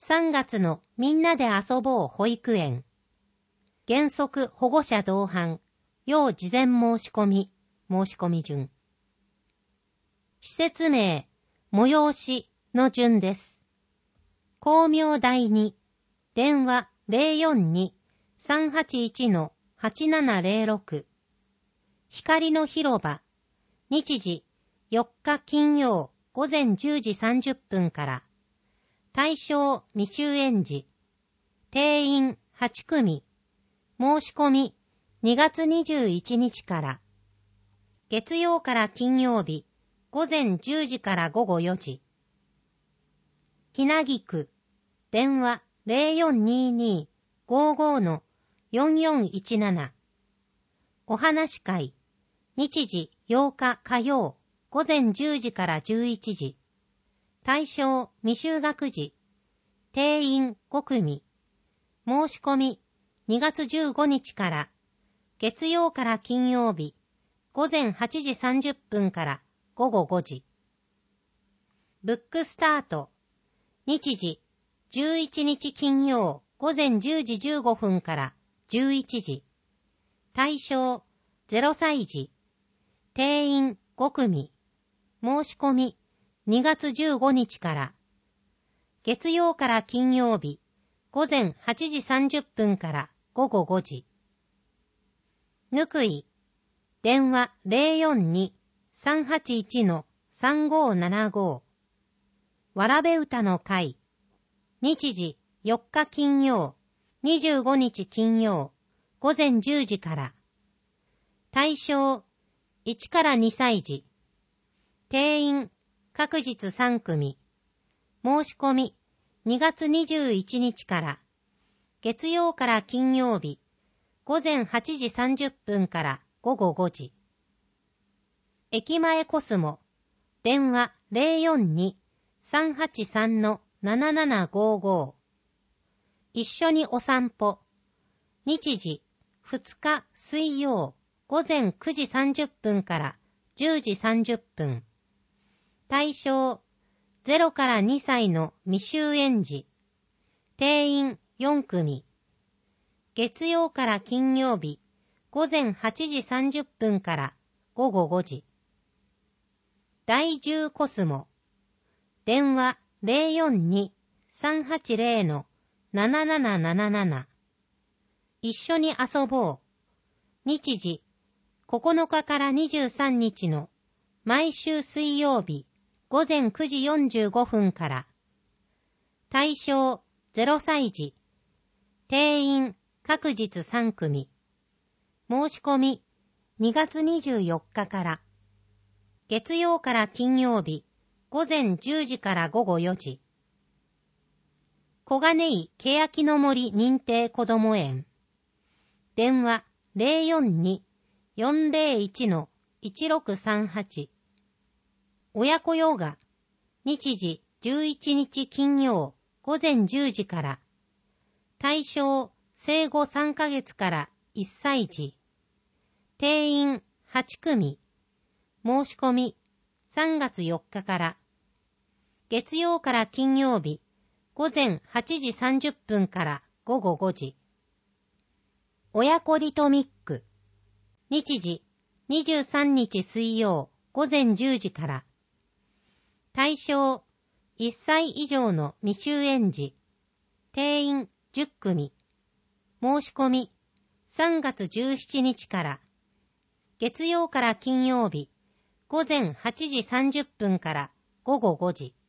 3月のみんなで遊ぼう保育園。原則保護者同伴。要事前申し込み。申し込み順。施設名、催しの順です。光明台2。電話 042-381-8706。光の広場。日時4日金曜午前10時30分から。対象未就園児。定員8組。申し込み2月21日から。月曜から金曜日午前10時から午後4時。ひなぎ区。電話 0422-55-4417。お話会。日時8日火曜午前10時から11時。対象未就学児。定員5組。申し込み2月15日から。月曜から金曜日午前8時30分から午後5時。ブックスタート。日時11日金曜午前10時15分から11時。対象0歳児。定員5組。申し込み2月15日から。月曜から金曜日午前8時30分から午後5時。ぬくい。電話 042-381-3575。わらべ歌の会。日時4日金曜、25日金曜、午前10時から。対象1から2歳児。定員各日3組。申し込み2月21日から。月曜から金曜日午前8時30分から午後5時。駅前コスモ。電話 042-383-7755。一緒にお散歩。日時2日水曜午前9時30分から10時30分。対象0から2歳の未就園児。定員4組。月曜から金曜日午前8時30分から午後5時。第10コスモ。電話 042-380-7777。一緒に遊ぼう。日時9日から23日の毎週水曜日午前9時45分から。対象0歳児。定員各日3組。申し込み2月24日から。月曜から金曜日午前10時から午後4時。小金井欅の森認定こども園。電話 042-401-1638。親子ヨガ。日時11日金曜午前10時から。対象生後3ヶ月から1歳児。定員8組。申し込み3月4日から。月曜から金曜日午前8時30分から午後5時。親子リトミック。日時23日水曜午前10時から。対象1歳以上の未就園児。定員10組。申し込み3月17日から。月曜から金曜日午前8時30分から午後5時。